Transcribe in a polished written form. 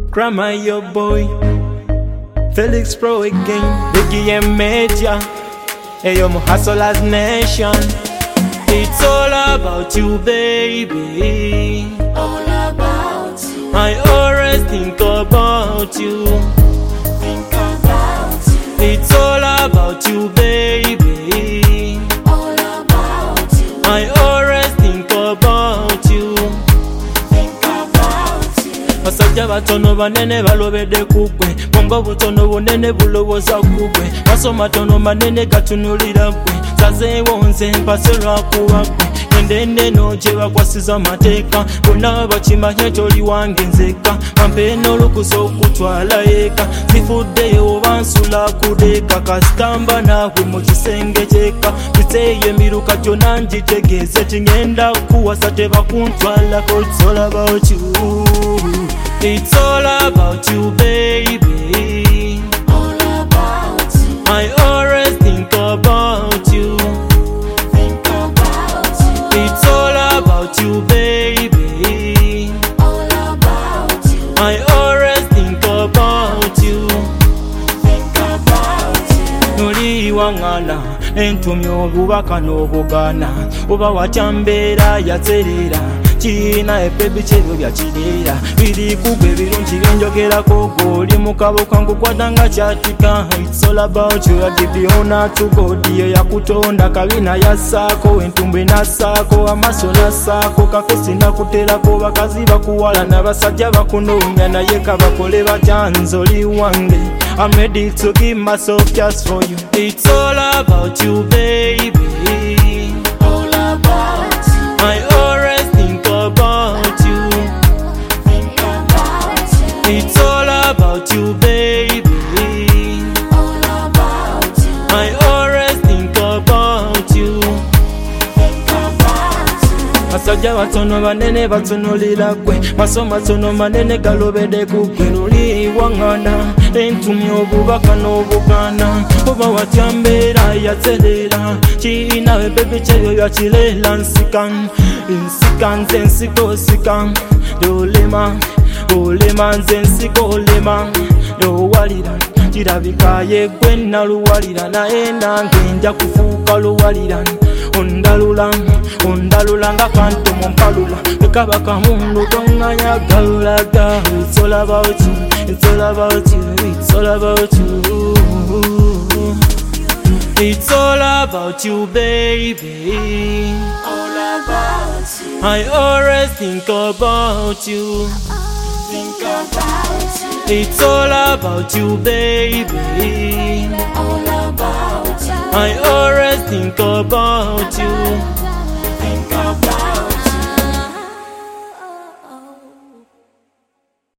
Grandma, your boy, Felix Pro again, Biggie and Major. Hey, yo, my hustlers nation. It's all about you, baby. All about you. I always think about you. Think about you. It's all about you, baby. All about you. I always think about you. Think about you. Basajja batono banene balobedde kugwe, bongo butono bunene bulowooza kugwe, maso matono manene gatunulira gwe, sazeewo nze mpase lwakuba gwe, endende no gye bakwasiza amateeka, bonna bakimanye toli wange nzekka, bampe n'olukusa okutwala eka, sifuddeyo oba nsula kudeeka, kasitamba naawe mu kisenge kyeka, biseeyo emiruka gyonna ngitegeeze, tingenda kuwasa tebakuntwalako. It's all about you. It's all about you, baby. All about you. I always think about you. Think about you. It's all about you, baby. All about you. I always think about you. Think about you. Noli wangana entumya obubaka n'obugaana, oba watya mbeera yaserera, kirina ebebi kyebyo byakiriira, biri kugwe birungi byenjogerako, gw'oli mu kabo kankukwata nga kyatika. It's all about you, I give the honor to God, ye yakutonda, kabina yassaako, entumbwe nassaako, amaaso nassaako, kakesi nakuterako, bakazi bakuwala n'abasajja bakunoonya, naye kabakole batya, nze oli wange. I'm ready to give myself just for you. It's all about you, baby. All about you. I always think about you. Think about you. It's all about you, baby. All about you. I always think about you. Think about you. Basajja batono banene batunulira gwe, maso matono manene galobedde kugwe, luli wangana entumya obubaka n'obugaana, oba watya mbeera yaserera, kirina ebebi kyebyo byakireera, nsika nze nsika osika, olema olema nze nsika olema, owalira kirabika ye gwe naluwalira, naye nange nja kufuuka luwalira, ondalula ondalula nga kanto mu mpalula, ekaba kamundu tonganya galulaga. It's all about you, it's all about you, it's all about you. It's all about you, baby. All about you. I always think about you. Think about you. It's all about you, baby. All about you. I always think about you.